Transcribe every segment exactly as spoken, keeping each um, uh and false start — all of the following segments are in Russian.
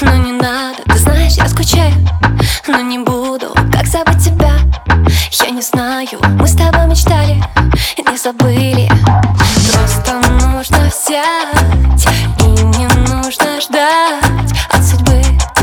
но не надо. Ты знаешь, я скучаю, но не буду. Как забыть тебя, я не знаю. Мы с тобой мечтали, не забыли. Просто нужно взять, и не нужно ждать от судьбы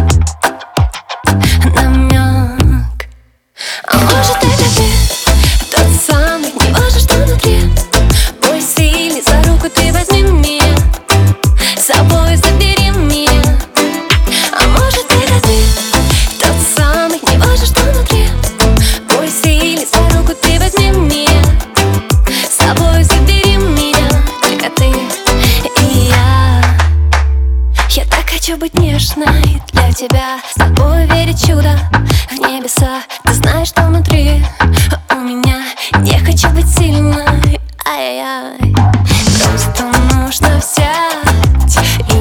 намек. А может это ты, тот самый, не важно, что внутри. Мой сильный, за руку ты возьми меня, с собой забери меня. А может это ты, тот самый, не важно, что внутри. Мой сильный, за руку ты возьми меня, с собой забери меня. Только ты и я. Я так хочу быть нежной для тебя, с тобой верить в чудо, в небеса. Ты знаешь, что внутри у меня. Не хочу быть сильной, ай-яй-яй. Просто нужно взять